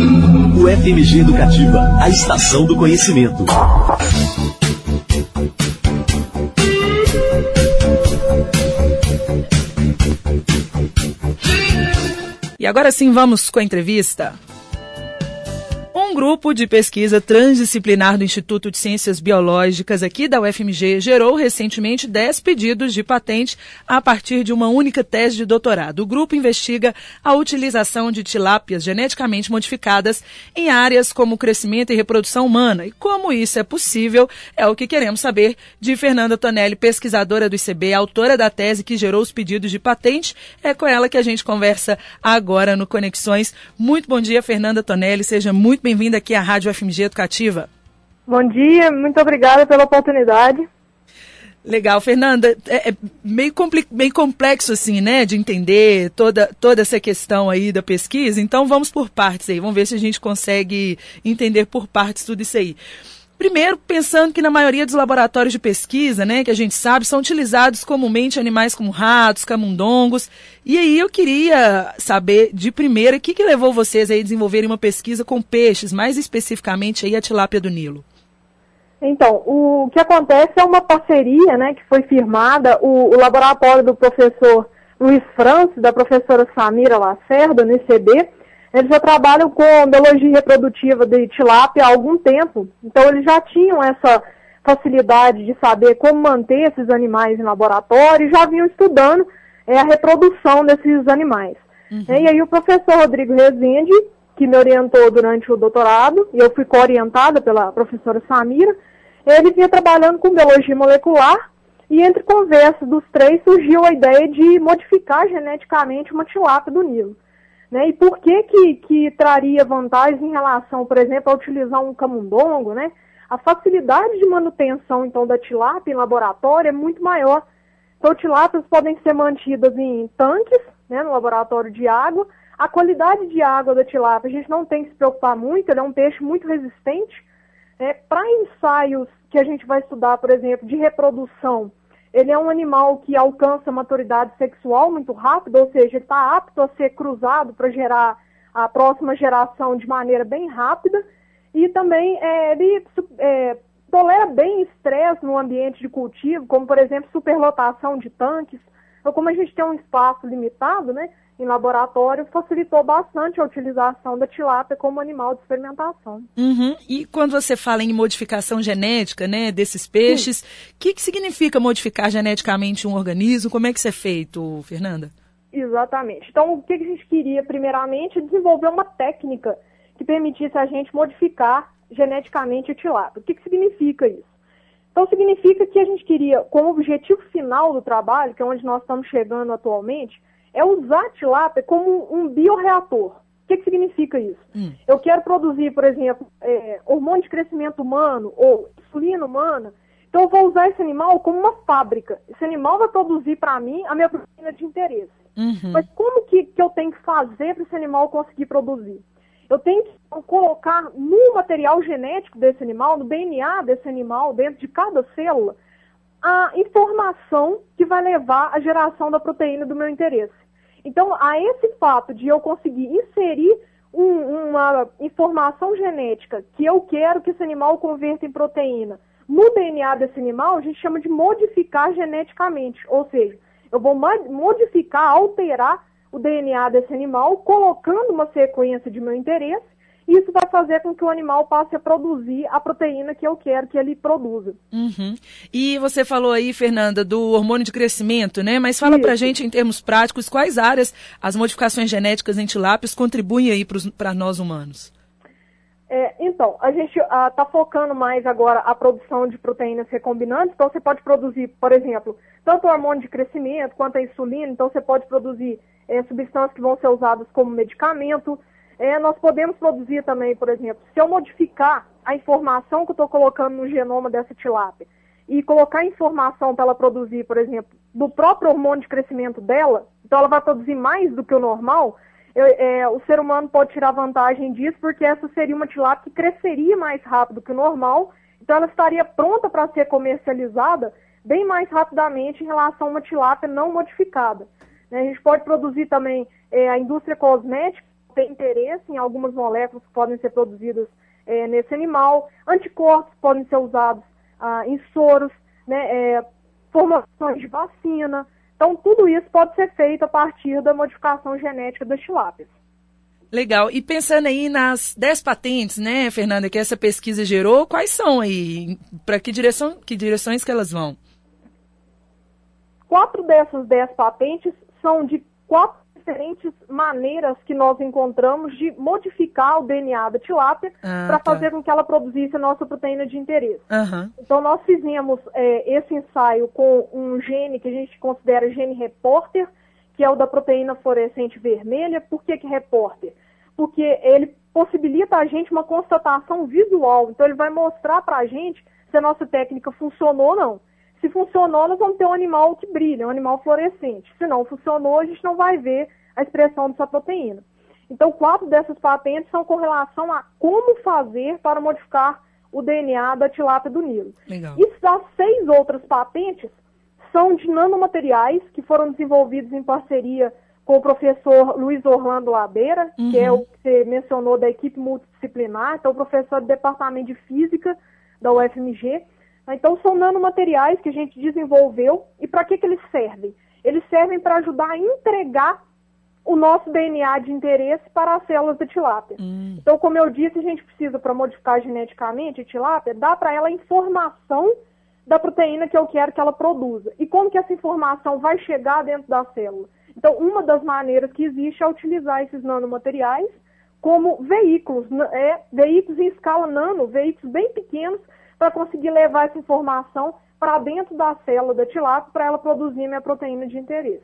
O FMG Educativa, a estação do conhecimento. E agora sim, vamos com a entrevista. Um grupo de pesquisa transdisciplinar do Instituto de Ciências Biológicas aqui da UFMG gerou recentemente 10 pedidos de patente a partir de uma única tese de doutorado. O grupo investiga a utilização de tilápias geneticamente modificadas em áreas como crescimento e reprodução humana. E como isso é possível, é o que queremos saber de Fernanda Tonelli, pesquisadora do ICB, autora da tese que gerou os pedidos de patente. É com ela que a gente conversa agora no Conexões. Muito bom dia, Fernanda Tonelli. Seja muito bem-vinda aqui à Rádio FMG Educativa. Bom dia, muito obrigada pela oportunidade. Legal, Fernanda, é meio complexo assim, né, de entender toda essa questão aí da pesquisa, então vamos por partes aí, vamos ver se a gente consegue entender por partes tudo isso aí. Primeiro, pensando que na maioria dos laboratórios de pesquisa, né, que a gente sabe, são utilizados comumente animais como ratos, camundongos. E aí eu queria saber, de primeira, o que levou vocês aí a desenvolverem uma pesquisa com peixes, mais especificamente aí a tilápia do Nilo? Então, o que acontece é uma parceria, né, que foi firmada, o laboratório do professor Luiz Francis, da professora Samira Lacerda, no ICB. Eles já trabalham com biologia reprodutiva de tilápia há algum tempo, então eles já tinham essa facilidade de saber como manter esses animais em laboratório e já vinham estudando a reprodução desses animais. Uhum. E aí o professor Rodrigo Rezende, que me orientou durante o doutorado, e eu fui co-orientada pela professora Samira, ele vinha trabalhando com biologia molecular e entre conversas dos três surgiu a ideia de modificar geneticamente uma tilápia do Nilo. Né? E por que traria vantagens em relação, por exemplo, a utilizar um camundongo, né? A facilidade de manutenção, então, da tilápia em laboratório é muito maior. Então, tilápias podem ser mantidas em tanques, né, no laboratório de água. A qualidade de água da tilápia, a gente não tem que se preocupar muito, ele é um peixe muito resistente. Para ensaios que a gente vai estudar, por exemplo, de reprodução, ele é um animal que alcança maturidade sexual muito rápido, ou seja, ele está apto a ser cruzado para gerar a próxima geração de maneira bem rápida. E também ele tolera bem estresse no ambiente de cultivo, como, por exemplo, superlotação de tanques. Então, como a gente tem um espaço limitado, né, em laboratório, facilitou bastante a utilização da tilápia como animal de experimentação. Uhum. E quando você fala em modificação genética, né, desses peixes, o que significa modificar geneticamente um organismo? Como é que isso é feito, Fernanda? Exatamente. Então, o que a gente queria, primeiramente, desenvolver uma técnica que permitisse a gente modificar geneticamente a tilápia. O que significa isso? Então, significa que a gente queria, como objetivo final do trabalho, que é onde nós estamos chegando atualmente, é usar a tilápia como um bioreator. O que significa isso? Eu quero produzir, por exemplo, hormônio de crescimento humano ou insulina humana, então eu vou usar esse animal como uma fábrica. Esse animal vai produzir para mim a minha proteína de interesse. Uhum. Mas como que eu tenho que fazer para esse animal conseguir produzir? Eu tenho que colocar no material genético desse animal, no DNA desse animal, dentro de cada célula, a informação que vai levar à geração da proteína do meu interesse. Então, a esse fato de eu conseguir inserir uma informação genética que eu quero que esse animal converta em proteína no DNA desse animal, a gente chama de modificar geneticamente. Ou seja, eu vou modificar, alterar o DNA desse animal, colocando uma sequência de meu interesse, e isso vai fazer com que o animal passe a produzir a proteína que eu quero que ele produza. Uhum. E você falou aí, Fernanda, do hormônio de crescimento, né? Mas fala pra gente, em termos práticos, quais áreas as modificações genéticas em tilápias contribuem aí para nós humanos? Então, a gente está focando mais agora a produção de proteínas recombinantes. Então, você pode produzir, por exemplo, tanto o hormônio de crescimento quanto a insulina. Então, você pode produzir substâncias que vão ser usadas como medicamento. Nós podemos produzir também, por exemplo, se eu modificar a informação que eu estou colocando no genoma dessa tilápia e colocar informação para ela produzir, por exemplo, do próprio hormônio de crescimento dela, então ela vai produzir mais do que o normal, o ser humano pode tirar vantagem disso, porque essa seria uma tilápia que cresceria mais rápido que o normal, então ela estaria pronta para ser comercializada bem mais rapidamente em relação a uma tilápia não modificada. A gente pode produzir também a indústria cosmética, tem interesse em algumas moléculas que podem ser produzidas nesse animal, anticorpos podem ser usados em soros, né, formulações de vacina. Então, tudo isso pode ser feito a partir da modificação genética das tilápias. Legal. E pensando aí nas 10 patentes, né, Fernanda, que essa pesquisa gerou, quais são aí? Para que direções que elas vão? 4 dessas 10 patentes são de 4 diferentes maneiras que nós encontramos de modificar o DNA da tilápia para fazer com que ela produzisse a nossa proteína de interesse. Então, nós fizemos esse ensaio com um gene que a gente considera gene repórter, que é o da proteína fluorescente vermelha. Por que repórter? Porque ele possibilita a gente uma constatação visual. Então, ele vai mostrar para a gente se a nossa técnica funcionou ou não. Se funcionou, nós vamos ter um animal que brilha, um animal fluorescente. Se não funcionou, a gente não vai ver a expressão dessa proteína. Então, 4 dessas patentes são com relação a como fazer para modificar o DNA da tilápia do Nilo. Legal. E as 6 outras patentes são de nanomateriais que foram desenvolvidos em parceria com o professor Luiz Orlando Labeira, que é o que você mencionou da equipe multidisciplinar, então o professor do Departamento de Física da UFMG. Então, são nanomateriais que a gente desenvolveu. E para que eles servem? Eles servem para ajudar a entregar o nosso DNA de interesse para as células da tilápia. Então, como eu disse, a gente precisa, para modificar geneticamente a tilápia, dar para ela a informação da proteína que eu quero que ela produza. E como que essa informação vai chegar dentro da célula? Então, uma das maneiras que existe é utilizar esses nanomateriais como veículos, veículos em escala nano, veículos bem pequenos, para conseguir levar essa informação para dentro da célula da tilápia para ela produzir minha proteína de interesse.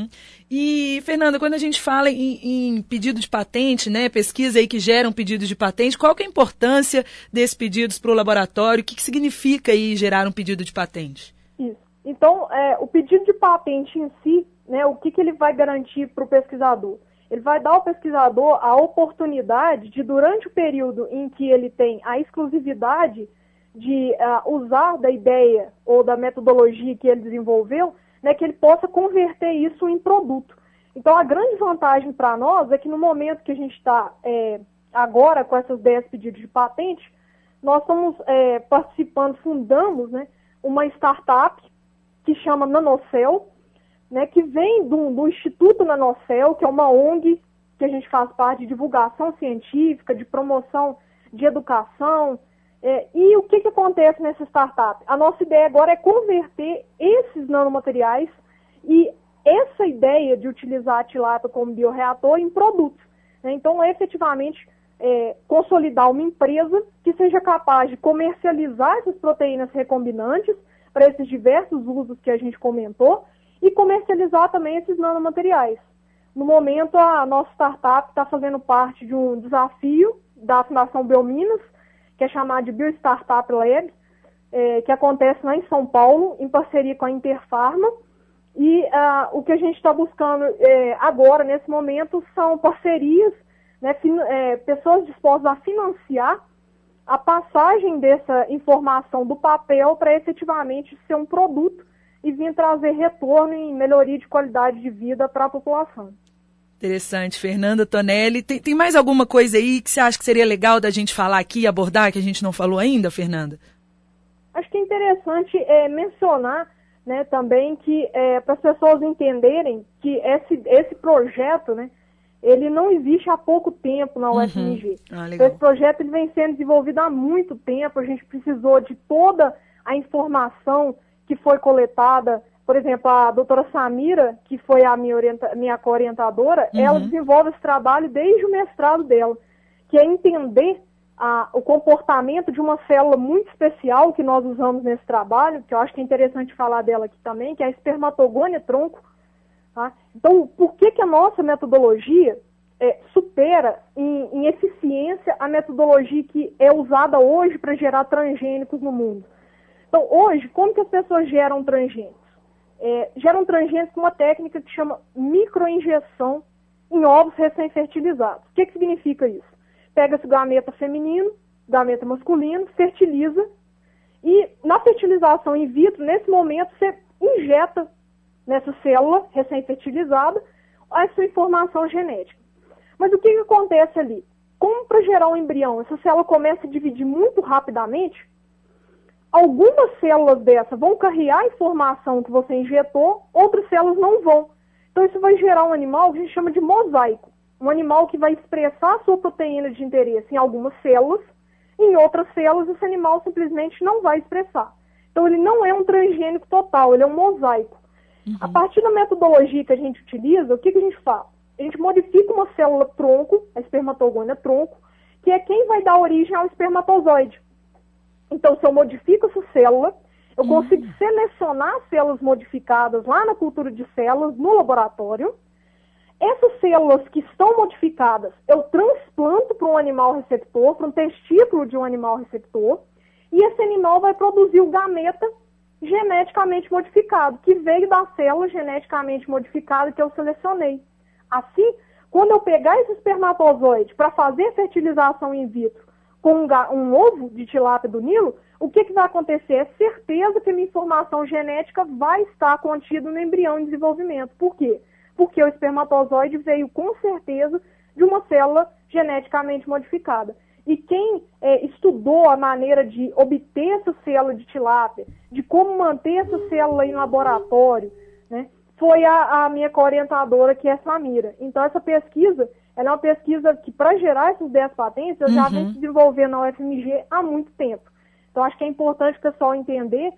E, Fernanda, quando a gente fala em pedido de patente, né, pesquisa aí que gera um pedido de patente, qual que é a importância desses pedidos para o laboratório? O que significa aí gerar um pedido de patente? Isso. Então, o pedido de patente em si, né, o que ele vai garantir para o pesquisador? Ele vai dar ao pesquisador a oportunidade de, durante o período em que ele tem a exclusividade de usar da ideia ou da metodologia que ele desenvolveu, né, que ele possa converter isso em produto. Então, a grande vantagem para nós é que no momento que a gente está agora com essas 10 pedidos de patente, nós estamos participando, fundamos, né, uma startup que chama Nanocell, né, que vem do Instituto Nanocell, que é uma ONG que a gente faz parte de divulgação científica, de promoção de educação. E o que acontece nessa startup? A nossa ideia agora é converter esses nanomateriais e essa ideia de utilizar a tilápia como bioreator em produtos. Né? Então, efetivamente, consolidar uma empresa que seja capaz de comercializar essas proteínas recombinantes para esses diversos usos que a gente comentou e comercializar também esses nanomateriais. No momento, a nossa startup está fazendo parte de um desafio da Fundação Biominas, que é chamado de BioStartup Lab, que acontece lá em São Paulo, em parceria com a Interpharma. E o que a gente está buscando agora, nesse momento, são parcerias, né, pessoas dispostas a financiar a passagem dessa informação do papel para efetivamente ser um produto e vir trazer retorno em melhoria de qualidade de vida para a população. Interessante, Fernanda Tonelli. Tem mais alguma coisa aí que você acha que seria legal da gente falar aqui, abordar, que a gente não falou ainda, Fernanda? Acho que é interessante mencionar, né, também que para as pessoas entenderem que esse projeto, né, ele não existe há pouco tempo na UFMG. Então, esse projeto ele vem sendo desenvolvido há muito tempo. A gente precisou de toda a informação que foi coletada. Por exemplo, a doutora Samira, que foi a minha co-orientadora, ela desenvolve esse trabalho desde o mestrado dela, que é entender o comportamento de uma célula muito especial que nós usamos nesse trabalho, que eu acho que é interessante falar dela aqui também, que é a espermatogônia tronco. Tá? Então, por que a nossa metodologia supera em eficiência a metodologia que é usada hoje para gerar transgênicos no mundo? Então, hoje, como que as pessoas geram transgênicos? Geram transgênicos com uma técnica que chama microinjeção em ovos recém-fertilizados. O que significa isso? Pega-se gameta feminino, gameta masculino, fertiliza e na fertilização in vitro, nesse momento, você injeta nessa célula recém-fertilizada a sua informação genética. Mas o que acontece ali? Como para gerar um embrião, essa célula começa a dividir muito rapidamente, algumas células dessa vão carregar a informação que você injetou, outras células não vão. Então isso vai gerar um animal que a gente chama de mosaico. Um animal que vai expressar a sua proteína de interesse em algumas células, em outras células esse animal simplesmente não vai expressar. Então ele não é um transgênico total, ele é um mosaico. A partir da metodologia que a gente utiliza, o que a gente faz? A gente modifica uma célula tronco, a espermatogônia tronco, que é quem vai dar origem ao espermatozoide. Então, se eu modifico essa célula, eu consigo selecionar as células modificadas lá na cultura de células, no laboratório. Essas células que estão modificadas, eu transplanto para um animal receptor, para um testículo de um animal receptor, e esse animal vai produzir o gameta geneticamente modificado, que veio da célula geneticamente modificada que eu selecionei. Assim, quando eu pegar esse espermatozoide para fazer fertilização in vitro com um ovo de tilápia do Nilo, o que vai acontecer? É certeza que a minha informação genética vai estar contida no embrião em desenvolvimento. Por quê? Porque o espermatozoide veio com certeza de uma célula geneticamente modificada. E quem estudou a maneira de obter essa célula de tilápia, de como manter essa célula em laboratório, né, foi a minha co-orientadora, que é a Samira. Então, essa pesquisa, ela é uma pesquisa que, para gerar essas 10 patentes, eu já venho desenvolvendo na UFMG há muito tempo. Então, acho que é importante o pessoal entender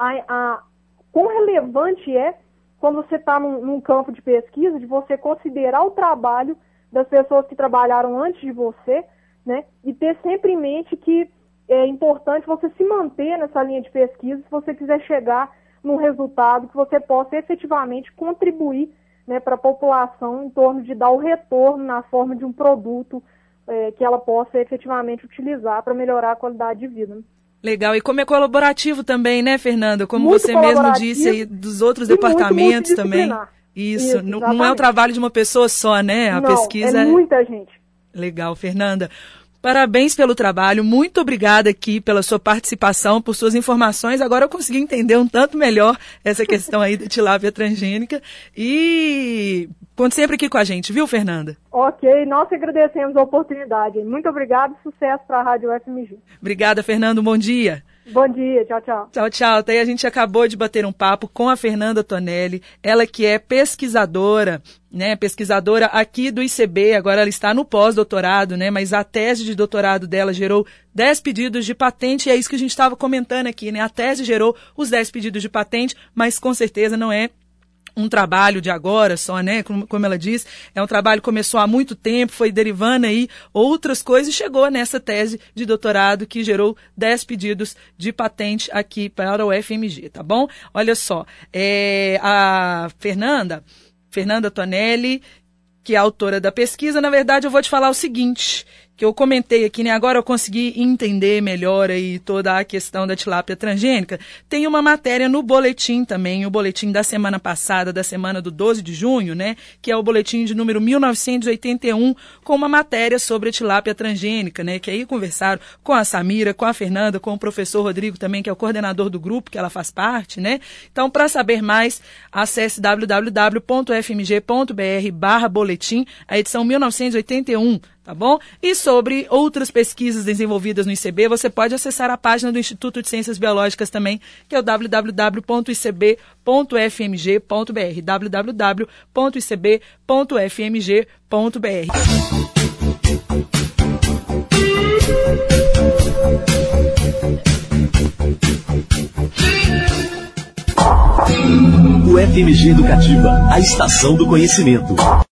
quão relevante é, quando você está num campo de pesquisa, de você considerar o trabalho das pessoas que trabalharam antes de você, né, e ter sempre em mente que é importante você se manter nessa linha de pesquisa se você quiser chegar num resultado que você possa efetivamente contribuir, né, para a população em torno de dar o retorno na forma de um produto que ela possa efetivamente utilizar para melhorar a qualidade de vida. Legal, e como é colaborativo também, né, Fernanda? Como muito você mesmo disse aí, dos outros departamentos também. Isso, não é o trabalho de uma pessoa só, né? A pesquisa é muita gente. Legal, Fernanda. Parabéns pelo trabalho, muito obrigada aqui pela sua participação, por suas informações. Agora eu consegui entender um tanto melhor essa questão aí da tilápia transgênica. E conte sempre aqui com a gente, viu, Fernanda? Ok, nós agradecemos a oportunidade. Muito obrigada e sucesso para a Rádio UFMG. Obrigada, Fernanda, bom dia. Bom dia, tchau, tchau. Tchau, tchau. Até aí a gente acabou de bater um papo com a Fernanda Tonelli, ela que é pesquisadora, né, pesquisadora aqui do ICB, agora ela está no pós-doutorado, né, mas a tese de doutorado dela gerou 10 pedidos de patente, e é isso que a gente estava comentando aqui, né, a tese gerou os 10 pedidos de patente, mas com certeza não é um trabalho de agora só, né? Como ela diz, é um trabalho que começou há muito tempo, foi derivando aí outras coisas e chegou nessa tese de doutorado que gerou 10 pedidos de patente aqui para o UFMG, tá bom? Olha só, a Fernanda Tonelli, que é a autora da pesquisa, na verdade eu vou te falar o seguinte, que eu comentei aqui, né? Agora eu consegui entender melhor aí toda a questão da tilápia transgênica. Tem uma matéria no boletim também, o boletim da semana passada, da semana do 12 de junho, né? Que é o boletim de número 1981, com uma matéria sobre a tilápia transgênica, né? Que aí conversaram com a Samira, com a Fernanda, com o professor Rodrigo também, que é o coordenador do grupo, que ela faz parte, né? Então, para saber mais, acesse www.fmg.br/boletim, a edição 1981, tá bom? E sobre outras pesquisas desenvolvidas no ICB, você pode acessar a página do Instituto de Ciências Biológicas também, que é o www.icb.fmg.br, www.icb.fmg.br. O FMG Educativa, a estação do conhecimento.